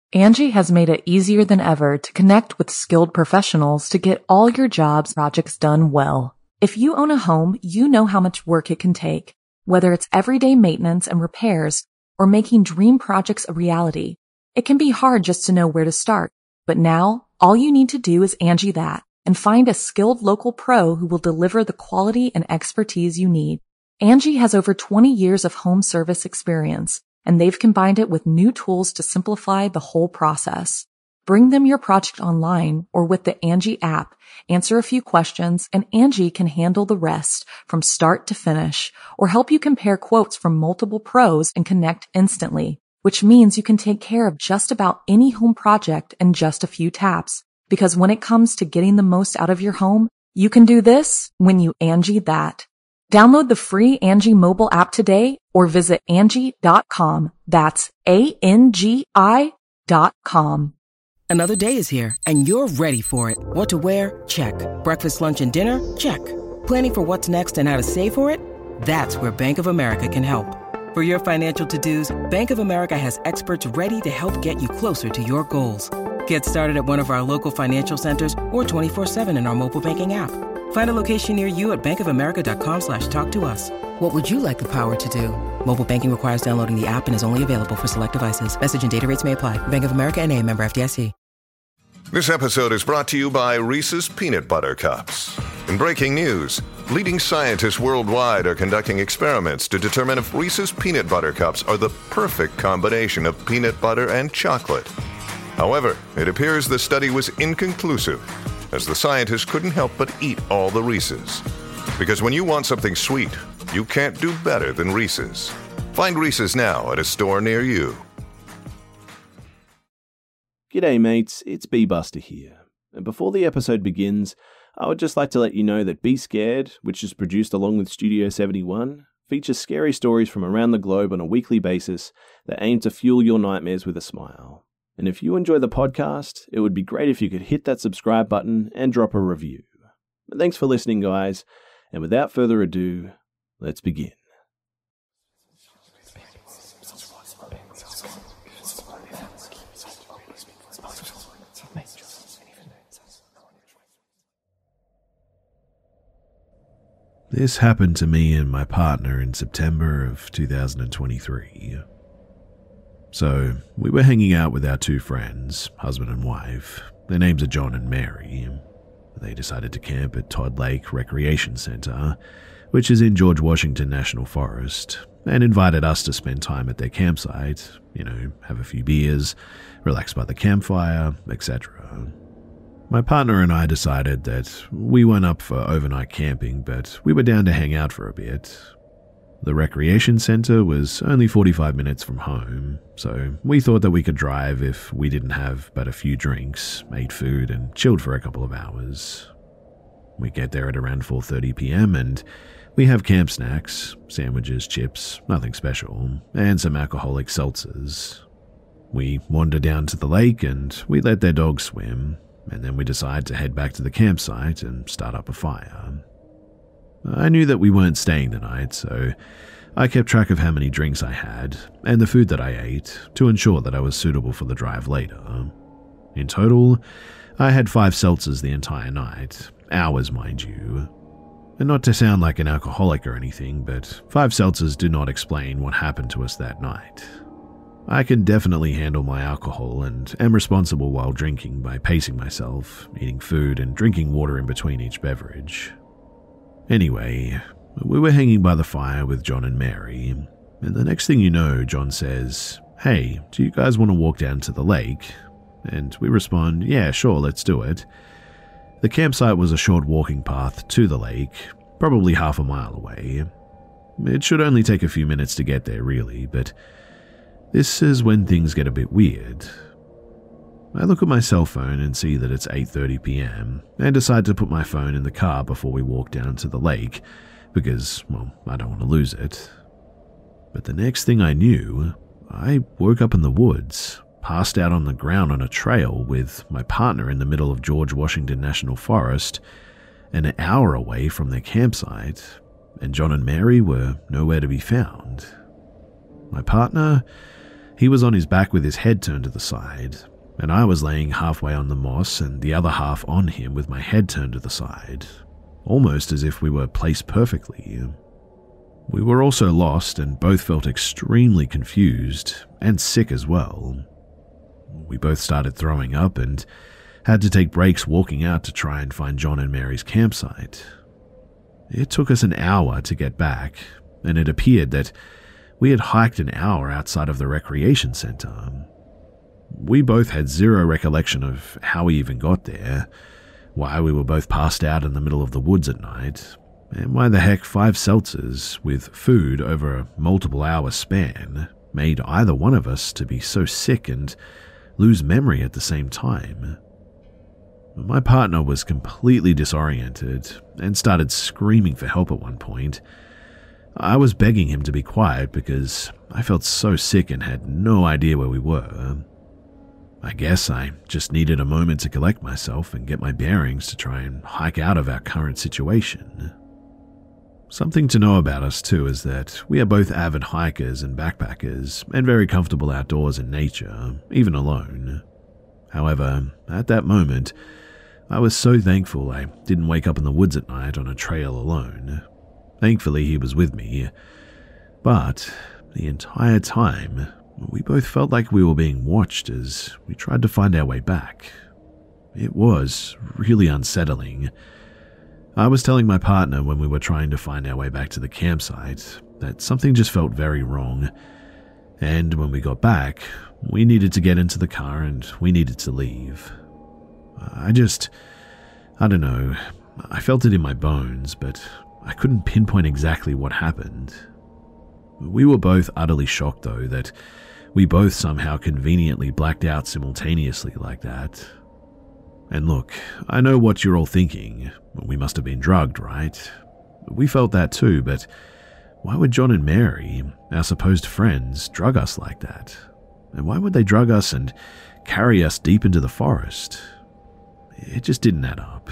Angie has made it easier than ever to connect with skilled professionals to get all your jobs projects done well. If you own a home, you know how much work it can take, whether it's everyday maintenance and repairs or making dream projects a reality. It can be hard just to know where to start, but now all you need to do is Angie that and find a skilled local pro who will deliver the quality and expertise you need. Angie has over 20 years of home service experience, and they've combined it with new tools to simplify the whole process. Bring them your project online or with the Angie app, answer a few questions, and Angie can handle the rest from start to finish, or help you compare quotes from multiple pros and connect instantly, which means you can take care of just about any home project in just a few taps. Because when it comes to getting the most out of your home, you can do this when you Angie that. Download the free Angie mobile app today or visit Angie.com. That's ANGI.com. Another day is here, and you're ready for it. What to wear? Check. Breakfast, lunch, and dinner? Check. Planning for what's next and how to save for it? That's where Bank of America can help. For your financial to-dos, Bank of America has experts ready to help get you closer to your goals. Get started at one of our local financial centers or 24/7 in our mobile banking app. Find a location near you at bankofamerica.com/talktous. What would you like the power to do? Mobile banking requires downloading the app and is only available for select devices. Message and data rates may apply. Bank of America N.A., member FDIC. This episode is brought to you by Reese's Peanut Butter Cups. In breaking news, leading scientists worldwide are conducting experiments to determine if Reese's Peanut Butter Cups are the perfect combination of peanut butter and chocolate. However, it appears the study was inconclusive, as the scientists couldn't help but eat all the Reese's. Because when you want something sweet, you can't do better than Reese's. Find Reese's now at a store near you. G'day mates, it's B-Buster here. And before the episode begins, I would just like to let you know that Be Scared, which is produced along with Studio 71, features scary stories from around the globe on a weekly basis that aim to fuel your nightmares with a smile. And if you enjoy the podcast, it would be great if you could hit that subscribe button and drop a review. But thanks for listening, guys, and without further ado, let's begin. This happened to me and my partner in September of 2023. So, we were hanging out with our two friends, husband and wife. Their names are John and Mary. They decided to camp at Todd Lake Recreation Center, which is in George Washington National Forest, and invited us to spend time at their campsite, have a few beers, relax by the campfire, etc. My partner and I decided that we weren't up for overnight camping, but we were down to hang out for a bit. The recreation center was only 45 minutes from home, so we thought that we could drive if we didn't have but a few drinks, ate food, and chilled for a couple of hours. We get there at around 4:30 p.m. and we have camp snacks, sandwiches, chips, nothing special, and some alcoholic seltzers. We wander down to the lake and we let their dogs swim, and then we decide to head back to the campsite and start up a fire. I knew that we weren't staying the night, so I kept track of how many drinks I had and the food that I ate to ensure that I was suitable for the drive later. In total, I had 5 seltzers the entire night, hours mind you. And not to sound like an alcoholic or anything, but 5 seltzers do not explain what happened to us that night. I can definitely handle my alcohol and am responsible while drinking by pacing myself, eating food and drinking water in between each beverage. Anyway, we were hanging by the fire with John and Mary, and the next thing you know, John says, "Hey, do you guys want to walk down to the lake?" And we respond, "Yeah, sure, let's do it." The campsite was a short walking path to the lake, probably half a mile away. It should only take a few minutes to get there, really, but this is when things get a bit weird. I look at my cell phone and see that it's 8:30 p.m. and decide to put my phone in the car before we walk down to the lake because, I don't want to lose it. But the next thing I knew, I woke up in the woods, passed out on the ground on a trail with my partner in the middle of George Washington National Forest, an hour away from their campsite, and John and Mary were nowhere to be found. My partner, He was on his back with his head turned to the side, and I was laying halfway on the moss and the other half on him with my head turned to the side, almost as if we were placed perfectly. We were also lost and both felt extremely confused and sick as well. We both started throwing up and had to take breaks walking out to try and find John and Mary's campsite. It took us an hour to get back, and it appeared that we had hiked an hour outside of the recreation center. We both had zero recollection of how we even got there, why we were both passed out in the middle of the woods at night, and why the heck 5 seltzers with food over a multiple-hour span made either one of us to be so sick and lose memory at the same time. My partner was completely disoriented and started screaming for help at one point. I was begging him to be quiet because I felt so sick and had no idea where we were. I guess I just needed a moment to collect myself and get my bearings to try and hike out of our current situation. Something to know about us too is that we are both avid hikers and backpackers and very comfortable outdoors in nature, even alone. However, at that moment, I was so thankful I didn't wake up in the woods at night on a trail alone. Thankfully, he was with me, but the entire time, we both felt like we were being watched as we tried to find our way back. It was really unsettling. I was telling my partner when we were trying to find our way back to the campsite that something just felt very wrong, and when we got back, we needed to get into the car and we needed to leave. I don't know, I felt it in my bones, but I couldn't pinpoint exactly what happened. We were both utterly shocked, though, that we both somehow conveniently blacked out simultaneously like that. And look, I know what you're all thinking. We must have been drugged, right? We felt that too, but why would John and Mary, our supposed friends, drug us like that? And why would they drug us and carry us deep into the forest? It just didn't add up.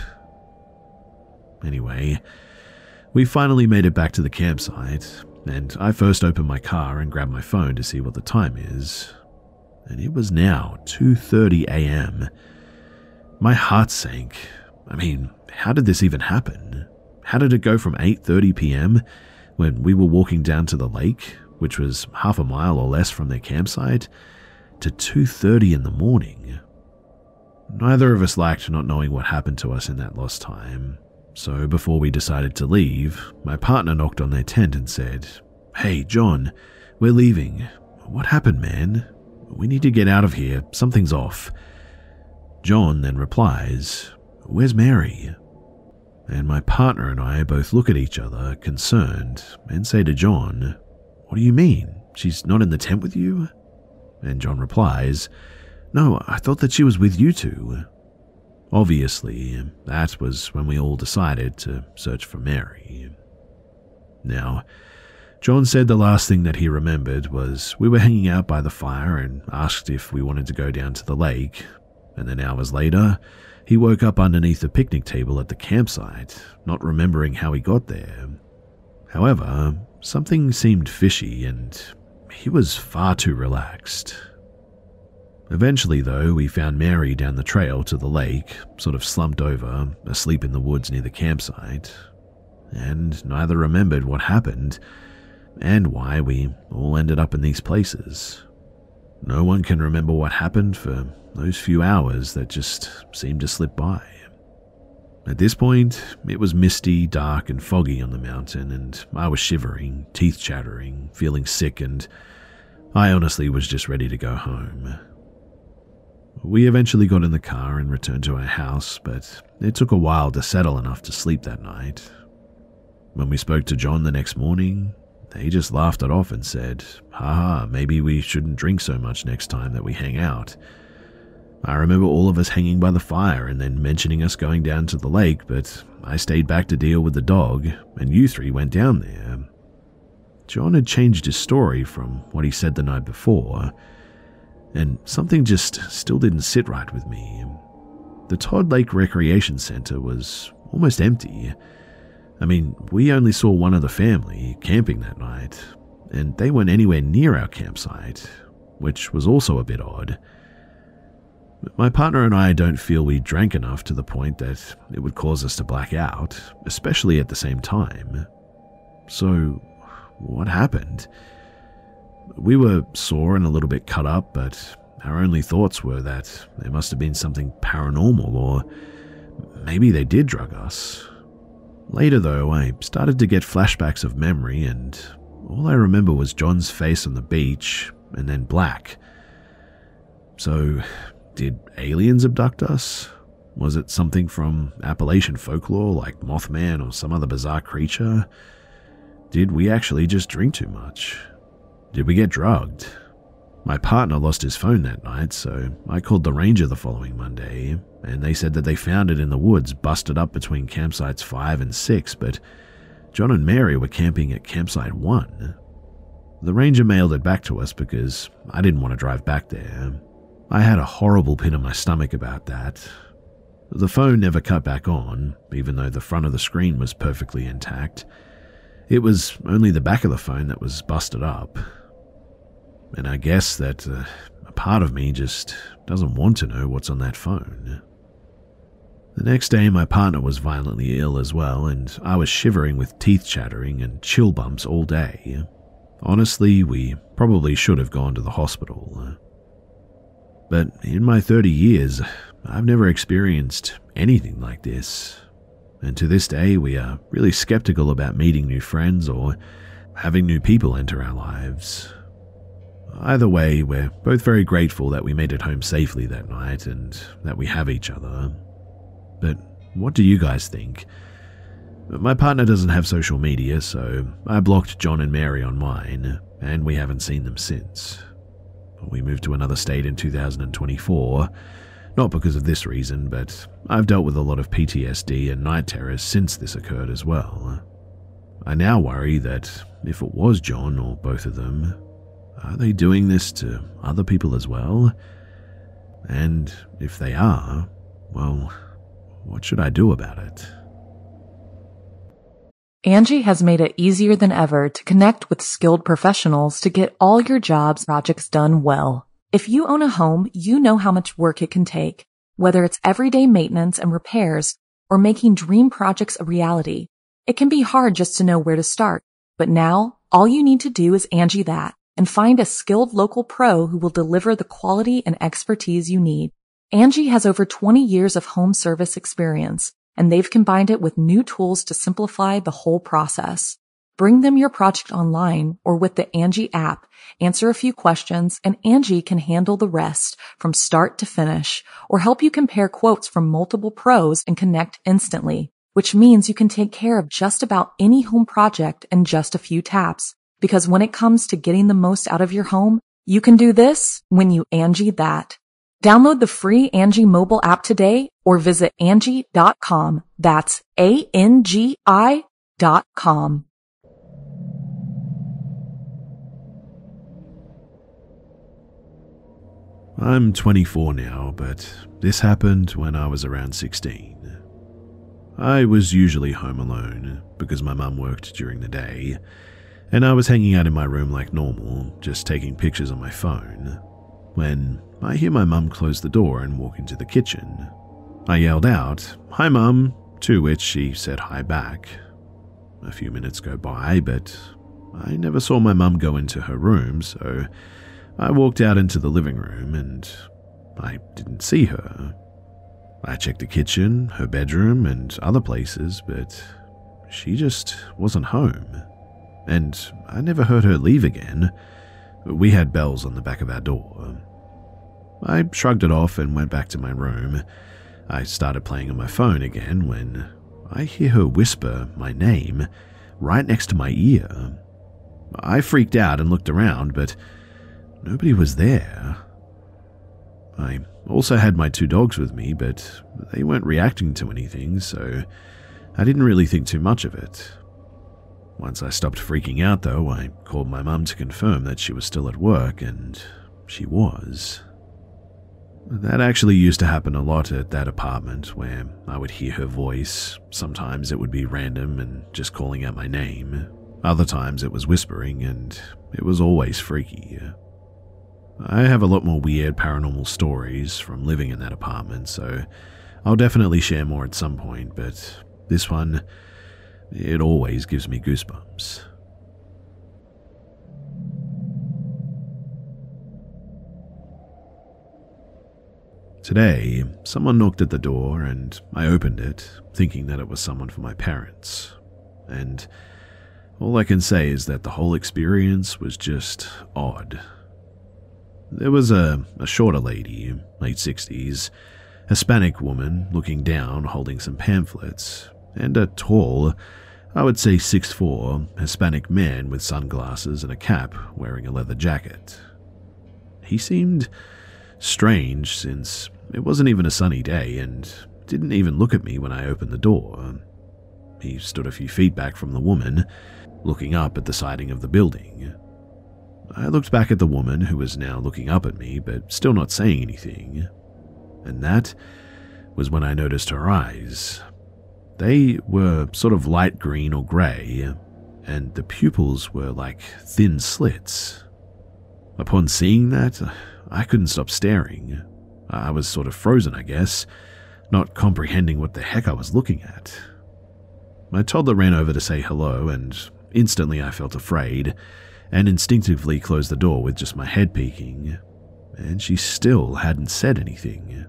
Anyway, we finally made it back to the campsite, and I first opened my car and grabbed my phone to see what the time is. And it was now 2:30 a.m. My heart sank. I mean, how did this even happen? How did it go from 8:30 p.m., when we were walking down to the lake, which was half a mile or less from their campsite, to 2:30 in the morning? Neither of us liked not knowing what happened to us in that lost time. So before we decided to leave, my partner knocked on their tent and said, "Hey, John, we're leaving. What happened, man? We need to get out of here. Something's off." John then replies, "Where's Mary?" And my partner and I both look at each other, concerned, and say to John, "What do you mean? She's not in the tent with you?" And John replies, "No, I thought that she was with you two." Obviously, that was when we all decided to search for Mary. Now, John said the last thing that he remembered was we were hanging out by the fire and asked if we wanted to go down to the lake, and then hours later, he woke up underneath the picnic table at the campsite, not remembering how he got there. However, something seemed fishy and he was far too relaxed. Eventually, though, we found Mary down the trail to the lake, sort of slumped over, asleep in the woods near the campsite, and neither remembered what happened and why we all ended up in these places. No one can remember what happened for those few hours that just seemed to slip by. At this point, it was misty, dark, and foggy on the mountain, and I was shivering, teeth chattering, feeling sick, and I honestly was just ready to go home. We eventually got in the car and returned to our house, but it took a while to settle enough to sleep that night. When we spoke to John the next morning, he just laughed it off and said, "Haha, maybe we shouldn't drink so much next time that we hang out." I remember all of us hanging by the fire and then mentioning us going down to the lake, but I stayed back to deal with the dog, and you three went down there. John had changed his story from what he said the night before, and something just still didn't sit right with me. The Todd Lake Recreation Center was almost empty. I mean, we only saw one other family camping that night, and they weren't anywhere near our campsite. which was also a bit odd. My partner and I don't feel we drank enough to the point that it would cause us to black out, especially at the same time. So, what happened? We were sore and a little bit cut up, but our only thoughts were that there must have been something paranormal, or maybe they did drug us. Later though, I started to get flashbacks of memory, and all I remember was John's face on the beach, and then black. So, did aliens abduct us? Was it something from Appalachian folklore like Mothman or some other bizarre creature? Did we actually just drink too much? Did we get drugged? My partner lost his phone that night, so I called the ranger the following Monday, and they said that they found it in the woods busted up between campsites 5 and 6, but John and Mary were camping at campsite 1. The ranger mailed it back to us because I didn't want to drive back there. I had a horrible pit in my stomach about that. The phone never cut back on, even though the front of the screen was perfectly intact. It was only the back of the phone that was busted up. And I guess that a part of me just doesn't want to know what's on that phone. The next day, my partner was violently ill as well, and I was shivering with teeth chattering and chill bumps all day. Honestly, we probably should have gone to the hospital. But in my 30 years, I've never experienced anything like this. And to this day, we are really skeptical about meeting new friends or having new people enter our lives. Either way, we're both very grateful that we made it home safely that night and that we have each other. But what do you guys think? My partner doesn't have social media, so I blocked John and Mary on mine, and we haven't seen them since. We moved to another state in 2024, not because of this reason, but I've dealt with a lot of PTSD and night terrors since this occurred as well. I now worry that if it was John or both of them, are they doing this to other people as well? And if they are, well, what should I do about it? Angie has made it easier than ever to connect with skilled professionals to get all your jobs projects done well. If you own a home, you know how much work it can take, whether it's everyday maintenance and repairs or making dream projects a reality. It can be hard just to know where to start, but now all you need to do is Angie that and find a skilled local pro who will deliver the quality and expertise you need. Angie has over 20 years of home service experience, and they've combined it with new tools to simplify the whole process. Bring them your project online or with the Angie app, answer a few questions, and Angie can handle the rest from start to finish, or help you compare quotes from multiple pros and connect instantly, which means you can take care of just about any home project in just a few taps. Because when it comes to getting the most out of your home, you can do this when you Angie that. Download the free Angie mobile app today or visit Angie.com. That's ANGI.com. I'm 24 now, but this happened when I was around 16. I was usually home alone because my mum worked during the day, and I was hanging out in my room like normal, just taking pictures on my phone, when I hear my mum close the door and walk into the kitchen. I yelled out, "Hi Mum," to which she said hi back. A few minutes go by, but I never saw my mum go into her room, so I walked out into the living room and I didn't see her. I checked the kitchen, her bedroom, and other places, but she just wasn't home. And I never heard her leave again. We had bells on the back of our door. I shrugged it off and went back to my room. I started playing on my phone again when I hear her whisper my name right next to my ear. I freaked out and looked around, but nobody was there. I also had my 2 dogs with me, but they weren't reacting to anything, so I didn't really think too much of it. Once I stopped freaking out, though, I called my mum to confirm that she was still at work, and she was. That actually used to happen a lot at that apartment, where I would hear her voice. Sometimes it would be random and just calling out my name. Other times it was whispering, and it was always freaky. I have a lot more weird paranormal stories from living in that apartment, so I'll definitely share more at some point, but this one, it always gives me goosebumps. Today, someone knocked at the door and I opened it, thinking that it was someone from my parents. And all I can say is that the whole experience was just odd. There was a shorter lady, late 60s, Hispanic woman looking down holding some pamphlets, and a tall, I would say 6'4", Hispanic man with sunglasses and a cap wearing a leather jacket. He seemed strange since it wasn't even a sunny day and didn't even look at me when I opened the door. He stood a few feet back from the woman, looking up at the siding of the building. I looked back at the woman, who was now looking up at me, but still not saying anything. And that was when I noticed her eyes. They were sort of light green or grey, and the pupils were like thin slits. Upon seeing that, I couldn't stop staring. I was sort of frozen, I guess, not comprehending what the heck I was looking at. My toddler ran over to say hello, and instantly I felt afraid, and instinctively closed the door with just my head peeking, and she still hadn't said anything.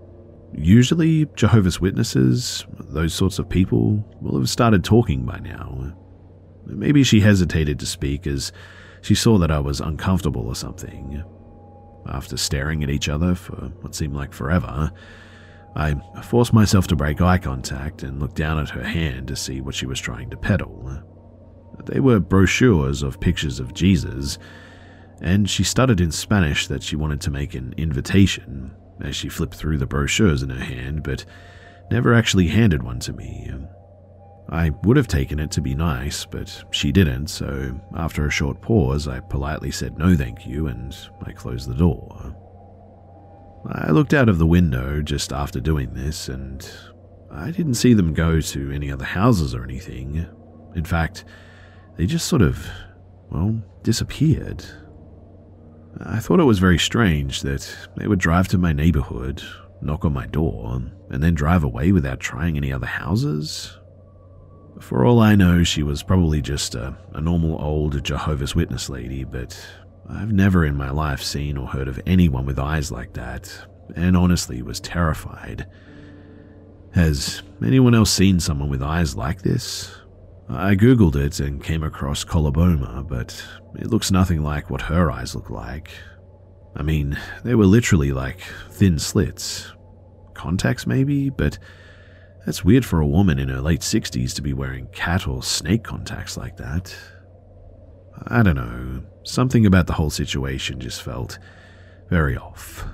Usually, Jehovah's Witnesses, those sorts of people, will have started talking by now. Maybe she hesitated to speak as she saw that I was uncomfortable or something. After staring at each other for what seemed like forever, I forced myself to break eye contact and look down at her hand to see what she was trying to peddle. They were brochures of pictures of Jesus, and she stuttered in Spanish that she wanted to make an invitation as she flipped through the brochures in her hand, but never actually handed one to me. I would have taken it to be nice, but she didn't, so after a short pause, I politely said no thank you, and I closed the door. I looked out of the window just after doing this, and I didn't see them go to any other houses or anything. In fact, they just sort of, disappeared. I thought it was very strange that they would drive to my neighborhood, knock on my door, and then drive away without trying any other houses. For all I know, she was probably just a normal old Jehovah's Witness lady, but I've never in my life seen or heard of anyone with eyes like that, and honestly was terrified. Has anyone else seen someone with eyes like this? I googled it and came across coloboma, but it looks nothing like what her eyes look like. I mean, they were literally like thin slits. Contacts maybe, but that's weird for a woman in her late 60s to be wearing cat or snake contacts like that. I don't know, something about the whole situation just felt very off.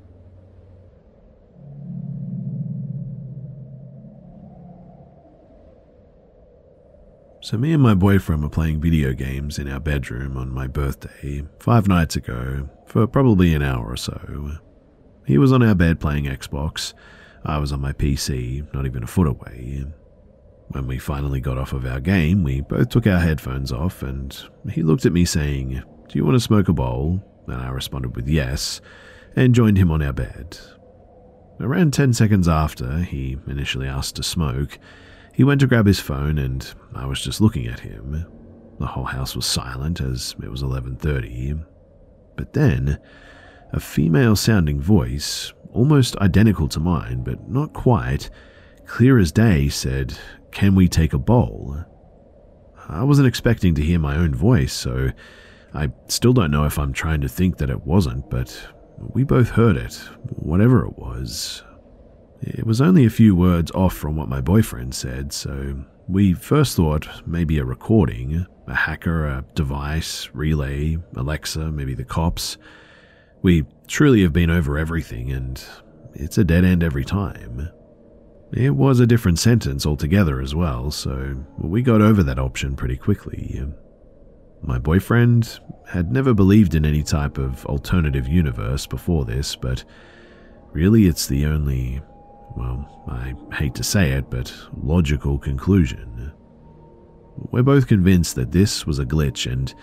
So me and my boyfriend were playing video games in our bedroom on my birthday 5 nights ago for probably an hour or so. He was on our bed playing Xbox. I was on my PC, not even a foot away. When we finally got off of our game, we both took our headphones off and he looked at me saying, "Do you want to smoke a bowl?" And I responded with yes, and joined him on our bed. Around 10 seconds after he initially asked to smoke, he went to grab his phone and I was just looking at him. The whole house was silent as it was 11:30. But then, a female-sounding voice, almost identical to mine, but not quite, clear as day, said, "Can we take a bowl?" I wasn't expecting to hear my own voice, so I still don't know if I'm trying to think that it wasn't, but we both heard it, whatever it was. It was only a few words off from what my boyfriend said, so we first thought maybe a recording, a hacker, a device, relay, Alexa, maybe the cops. We truly have been over everything, and it's a dead end every time. It was a different sentence altogether as well, so we got over that option pretty quickly. My boyfriend had never believed in any type of alternative universe before this, but really it's the only, I hate to say it, but logical conclusion. We're both convinced that this was a glitch, and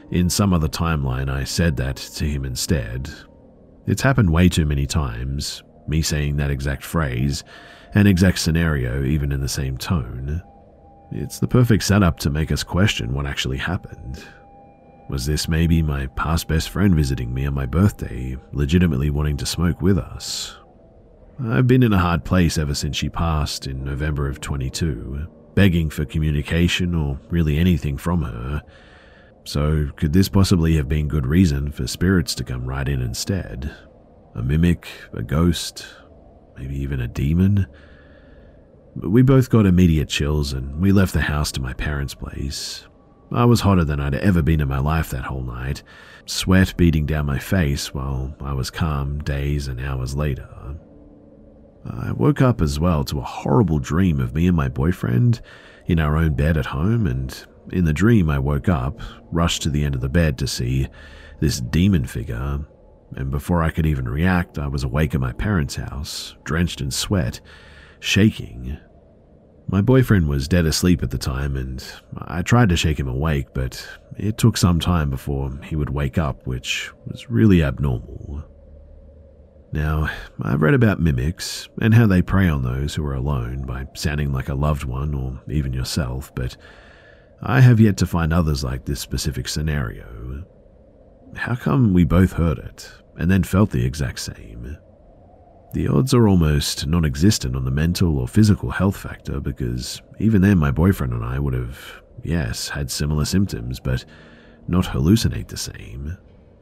In some other timeline, I said that to him instead. It's happened way too many times, me saying that exact phrase, and exact scenario even in the same tone. It's the perfect setup to make us question what actually happened. Was this maybe my past best friend visiting me on my birthday, legitimately wanting to smoke with us? I've been in a hard place ever since she passed in November of 22, begging for communication or really anything from her. So could this possibly have been good reason for spirits to come right in instead? A mimic, a ghost, maybe even a demon? We both got immediate chills and we left the house to my parents' place. I was hotter than I'd ever been in my life that whole night, sweat beating down my face while I was calm days and hours later. I woke up as well to a horrible dream of me and my boyfriend in our own bed at home, and in the dream I woke up, rushed to the end of the bed to see this demon figure, and before I could even react, I was awake at my parents' house, drenched in sweat, shaking. My boyfriend was dead asleep at the time, and I tried to shake him awake, but it took some time before he would wake up, which was really abnormal. Now, I've read about mimics and how they prey on those who are alone by sounding like a loved one or even yourself, but I have yet to find others like this specific scenario. How come we both heard it and then felt the exact same? The odds are almost non-existent on the mental or physical health factor, because even then my boyfriend and I would have, yes, had similar symptoms, but not hallucinate the same.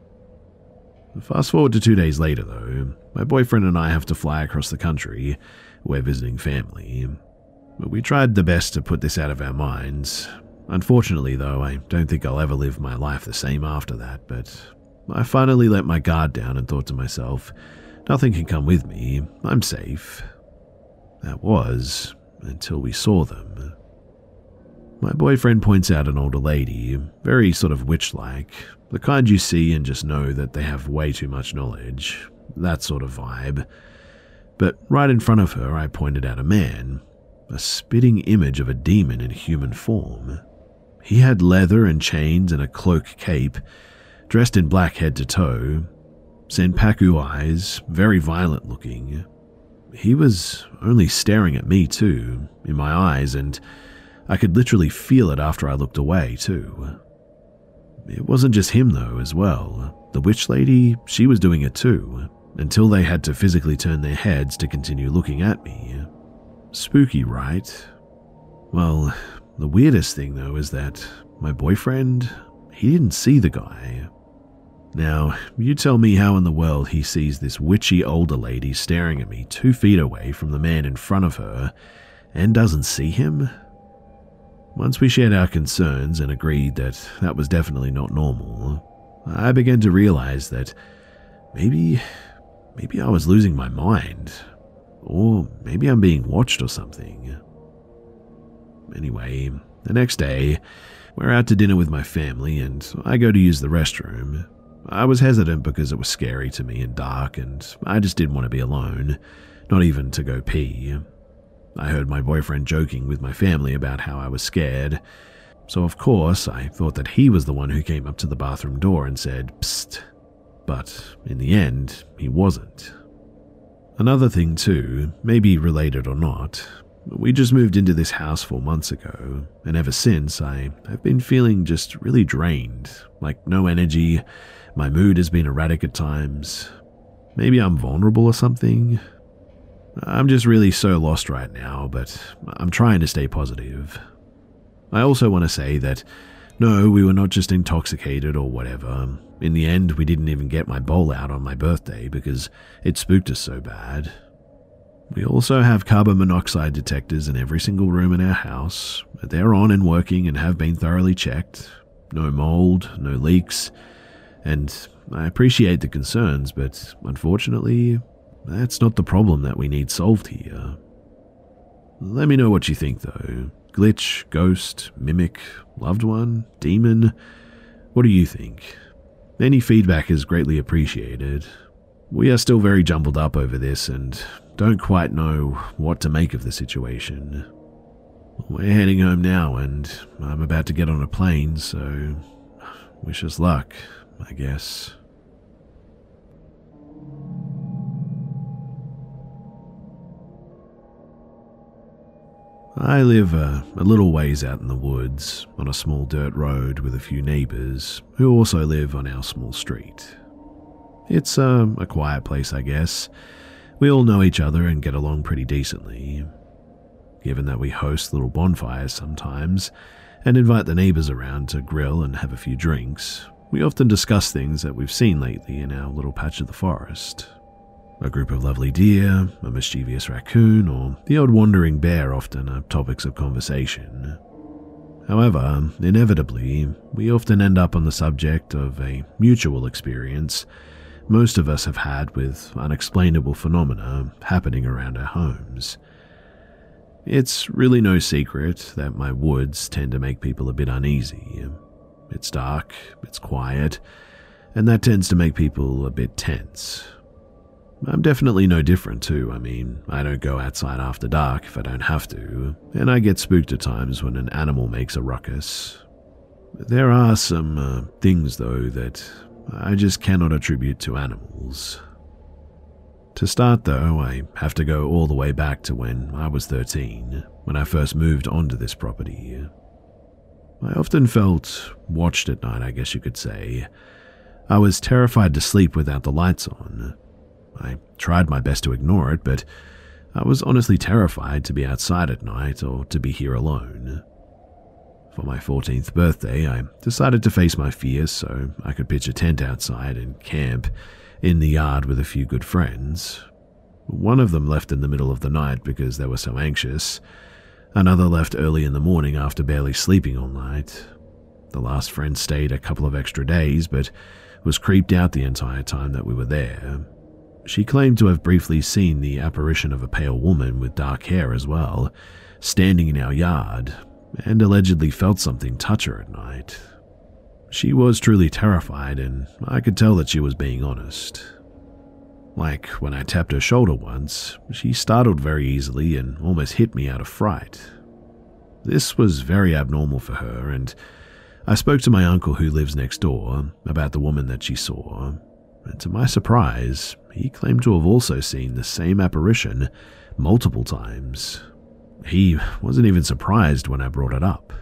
Fast forward to 2 days later though, my boyfriend and I have to fly across the country. We're visiting family. We tried the best to put this out of our minds. Unfortunately though, I don't think I'll ever live my life the same after that, but I finally let my guard down and thought to myself, nothing can come with me, I'm safe. That was until we saw them. My boyfriend points out an older lady, very sort of witch-like, the kind you see and just know that they have way too much knowledge, that sort of vibe. But right in front of her I pointed out a man, a spitting image of a demon in human form. He had leather and chains and a cloak cape, dressed in black head to toe, Senpaku eyes, very violent looking. He was only staring at me too, in my eyes, and I could literally feel it after I looked away too. It wasn't just him though as well. The witch lady, she was doing it too, until they had to physically turn their heads to continue looking at me. Spooky, right? Well, the weirdest thing though is that my boyfriend, he didn't see the guy. Now, you tell me how in the world he sees this witchy older lady staring at me 2 feet away from the man in front of her and doesn't see him? Once we shared our concerns and agreed that that was definitely not normal, I began to realize that maybe I was losing my mind, or maybe I'm being watched or something. Anyway, the next day, we're out to dinner with my family and I go to use the restroom. I was hesitant because it was scary to me and dark, and I just didn't want to be alone, not even to go pee. I heard my boyfriend joking with my family about how I was scared, so of course I thought that he was the one who came up to the bathroom door and said, "Psst," but in the end, he wasn't. Another thing too, maybe related or not, we just moved into this house 4 months ago, and ever since I've been feeling just really drained, like no energy. My mood has been erratic at times. Maybe I'm vulnerable or something. I'm just really so lost right now, but I'm trying to stay positive. I also want to say that, no, we were not just intoxicated or whatever. In the end, we didn't even get my bowl out on my birthday because it spooked us so bad. We also have carbon monoxide detectors in every single room in our house. They're on and working and have been thoroughly checked. No mold, no leaks. And I appreciate the concerns, but unfortunately, that's not the problem that we need solved here. Let me know what you think though. Glitch, ghost, mimic, loved one, demon? What do you think? Any feedback is greatly appreciated. We are still very jumbled up over this and don't quite know what to make of the situation. We're heading home now and I'm about to get on a plane, so wish us luck, I guess. I live a little ways out in the woods, on a small dirt road with a few neighbours who also live on our small street. It's a quiet place, I guess. We all know each other and get along pretty decently. Given that we host little bonfires sometimes and invite the neighbours around to grill and have a few drinks, we often discuss things that we've seen lately in our little patch of the forest. A group of lovely deer, a mischievous raccoon, or the odd wandering bear often are topics of conversation. However, inevitably, we often end up on the subject of a mutual experience most of us have had with unexplainable phenomena happening around our homes. It's really no secret that my woods tend to make people a bit uneasy. It's dark, it's quiet, and that tends to make people a bit tense. I'm definitely no different too. I mean, I don't go outside after dark if I don't have to, and I get spooked at times when an animal makes a ruckus. There are some things though that I just cannot attribute to animals. To start though, I have to go all the way back to when I was 13, when I first moved onto this property. I often felt watched at night, I guess you could say. I was terrified to sleep without the lights on. I tried my best to ignore it, but I was honestly terrified to be outside at night or to be here alone. For my 14th birthday, I decided to face my fears so I could pitch a tent outside and camp in the yard with a few good friends. One of them left in the middle of the night because they were so anxious. Another left early in the morning after barely sleeping all night. The last friend stayed a couple of extra days, but was creeped out the entire time that we were there. She claimed to have briefly seen the apparition of a pale woman with dark hair as well, standing in our yard, and allegedly felt something touch her at night. She was truly terrified, and I could tell that she was being honest. Like when I tapped her shoulder once, she startled very easily and almost hit me out of fright. This was very abnormal for her, and I spoke to my uncle who lives next door about the woman that she saw, and to my surprise, he claimed to have also seen the same apparition multiple times. He wasn't even surprised when I brought it up.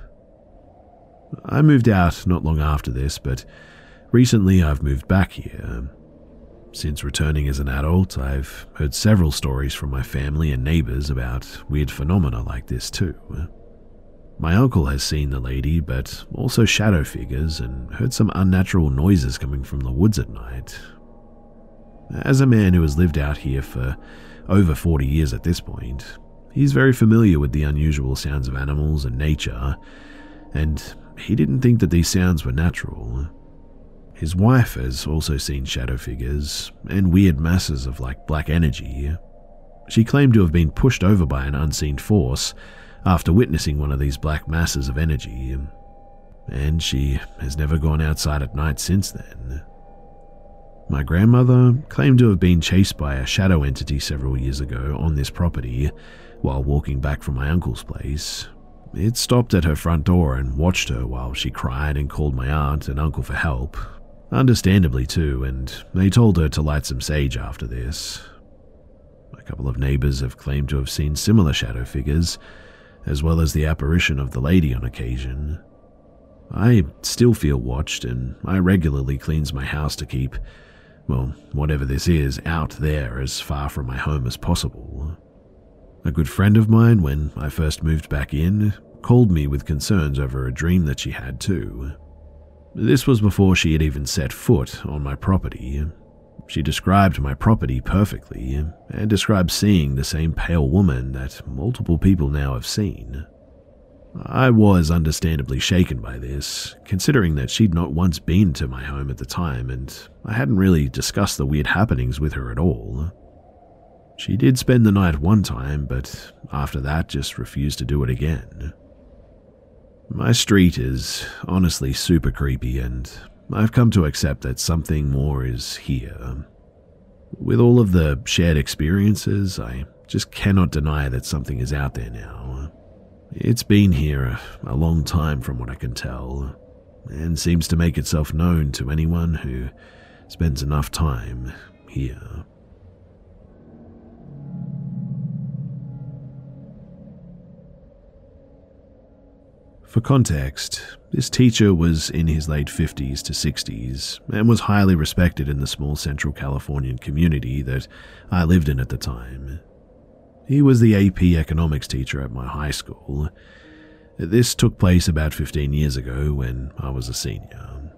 I moved out not long after this, but recently I've moved back here. Since returning as an adult, I've heard several stories from my family and neighbors about weird phenomena like this too. My uncle has seen the lady, but also shadow figures, and heard some unnatural noises coming from the woods at night. As a man who has lived out here for over 40 years at this point, he's very familiar with the unusual sounds of animals and nature, and he didn't think that these sounds were natural. His wife has also seen shadow figures and weird masses of black energy. She claimed to have been pushed over by an unseen force after witnessing one of these black masses of energy, and she has never gone outside at night since then. My grandmother claimed to have been chased by a shadow entity several years ago on this property while walking back from my uncle's place. It stopped at her front door and watched her while she cried and called my aunt and uncle for help, understandably too, and they told her to light some sage after this. A couple of neighbors have claimed to have seen similar shadow figures, as well as the apparition of the lady on occasion. I still feel watched, and I regularly cleanse my house to keep, whatever this is, out there as far from my home as possible. A good friend of mine, when I first moved back in, called me with concerns over a dream that she had too. This was before she had even set foot on my property. She described my property perfectly, and described seeing the same pale woman that multiple people now have seen. I was understandably shaken by this, considering that she'd not once been to my home at the time, and I hadn't really discussed the weird happenings with her at all. She did spend the night one time, but after that just refused to do it again. My street is honestly super creepy, and I've come to accept that something more is here. With all of the shared experiences, I just cannot deny that something is out there now. It's been here a long time from what I can tell. and seems to make itself known to anyone who spends enough time here. For context, this teacher was in his late 50s to 60s and was highly respected in the small Central Californian community that I lived in at the time. He was the AP economics teacher at my high school. This took place about 15 years ago when I was a senior.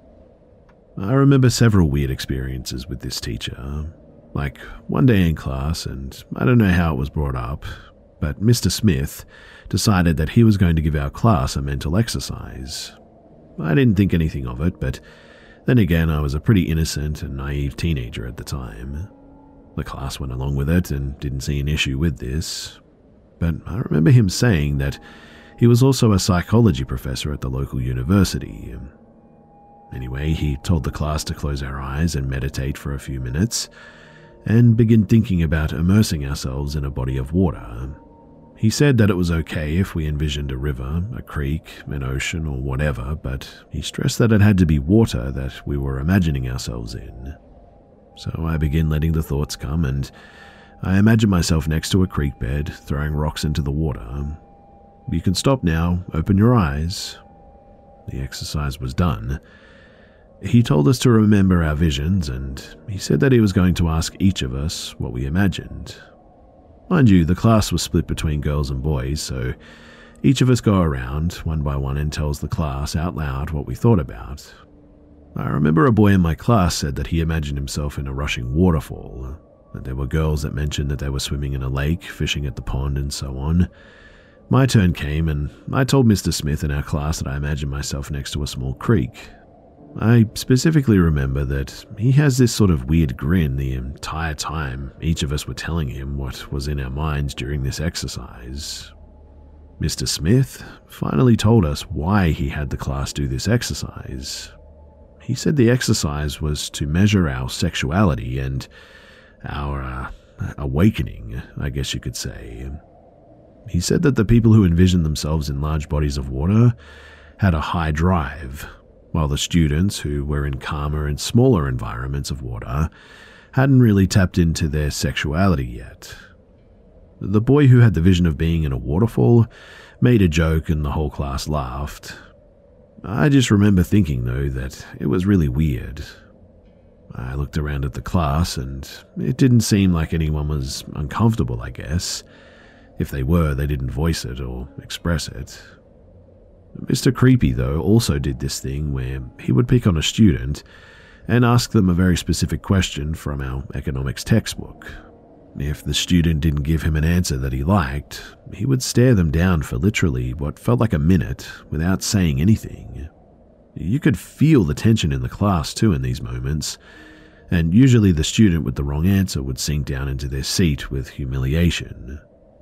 I remember several weird experiences with this teacher. Like one day in class, and I don't know how it was brought up, but Mr. Smith decided that he was going to give our class a mental exercise. I didn't think anything of it, but then again I was a pretty innocent and naive teenager at the time. The class went along with it and didn't see an issue with this. But I remember him saying that he was also a psychology professor at the local university. Anyway, he told the class to close our eyes and meditate for a few minutes, and begin thinking about immersing ourselves in a body of water. He said that it was okay if we envisioned a river, a creek, an ocean, or whatever, but he stressed that it had to be water that we were imagining ourselves in. So I begin letting the thoughts come, and I imagine myself next to a creek bed, throwing rocks into the water. You can stop now, open your eyes. The exercise was done. He told us to remember our visions, and he said that he was going to ask each of us what we imagined. Mind you, the class was split between girls and boys, so each of us go around, one by one, and tells the class out loud what we thought about. I remember a boy in my class said that he imagined himself in a rushing waterfall, that there were girls that mentioned that they were swimming in a lake, fishing at the pond, and so on. My turn came, and I told Mr. Smith in our class that I imagined myself next to a small creek. I specifically remember that he has this sort of weird grin the entire time each of us were telling him what was in our minds during this exercise. Mr. Smith finally told us why he had the class do this exercise. He said the exercise was to measure our sexuality and our awakening, I guess you could say. He said that the people who envisioned themselves in large bodies of water had a high drive, while the students who were in calmer and smaller environments of water hadn't really tapped into their sexuality yet. The boy who had the vision of being in a waterfall made a joke and the whole class laughed. I just remember thinking, though, that it was really weird. I looked around at the class and it didn't seem like anyone was uncomfortable, I guess. If they were, they didn't voice it or express it. Mr. Creepy, though, also did this thing where he would pick on a student and ask them a very specific question from our economics textbook. If the student didn't give him an answer that he liked, he would stare them down for literally what felt like a minute without saying anything. You could feel the tension in the class too in these moments, and usually the student with the wrong answer would sink down into their seat with humiliation.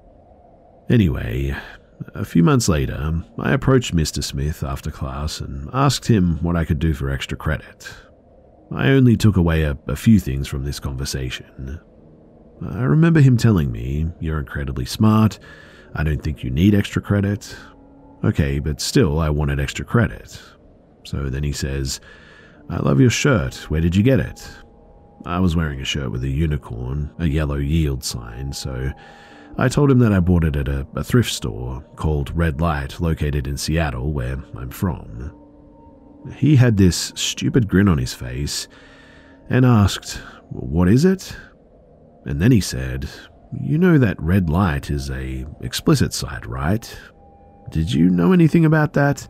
Anyway, a few months later, I approached Mr. Smith after class and asked him what I could do for extra credit. I only took away a few things from this conversation. I remember him telling me, "You're incredibly smart. I don't think you need extra credit." Okay, but still, I wanted extra credit. So then he says, "I love your shirt. Where did you get it?" I was wearing a shirt with a unicorn, a yellow yield sign, so I told him that I bought it at a thrift store called Red Light, located in Seattle, where I'm from. He had this stupid grin on his face and asked, "What is it?" And then he said, "You know that Red Light is a explicit site, right? Did you know anything about that?"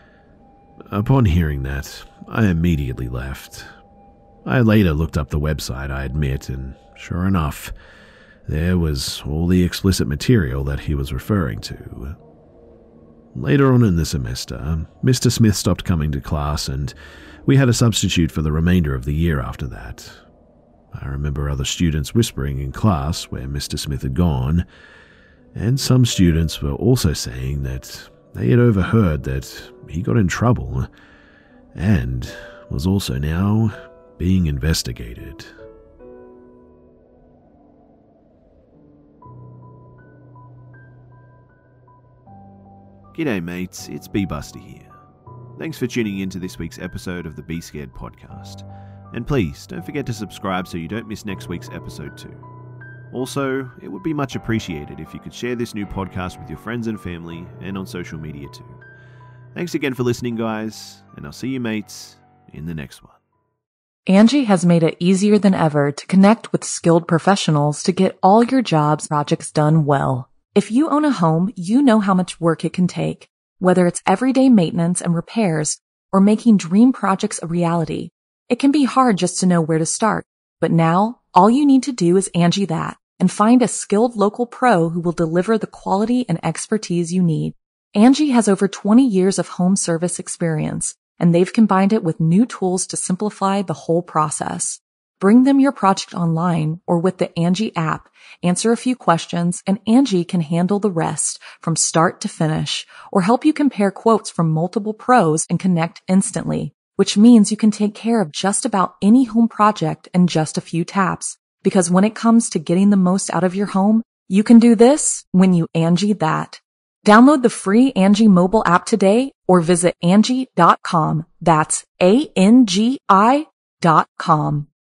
Upon hearing that, I immediately left. I later looked up the website, I admit, and sure enough, there was all the explicit material that he was referring to. Later on in the semester, Mr. Smith stopped coming to class and we had a substitute for the remainder of the year after that. I remember other students whispering in class where Mr. Smith had gone, and some students were also saying that they had overheard that he got in trouble and was also now being investigated. G'day mates, it's B-Buster here. Thanks for tuning in to this week's episode of the Be Scared podcast. And please, don't forget to subscribe so you don't miss next week's episode too. Also, it would be much appreciated if you could share this new podcast with your friends and family and on social media too. Thanks again for listening, guys, and I'll see you mates in the next one. Angie has made it easier than ever to connect with skilled professionals to get all your jobs projects done well. If you own a home, you know how much work it can take, whether it's everyday maintenance and repairs or making dream projects a reality. It can be hard just to know where to start, but now all you need to do is Angie that and find a skilled local pro who will deliver the quality and expertise you need. Angie has over 20 years of home service experience, and they've combined it with new tools to simplify the whole process. Bring them your project online or with the Angie app, answer a few questions, and Angie can handle the rest from start to finish or help you compare quotes from multiple pros and connect instantly, which means you can take care of just about any home project in just a few taps. Because when it comes to getting the most out of your home, you can do this when you Angie that. Download the free Angie mobile app today or visit Angie.com. That's ANGI.com.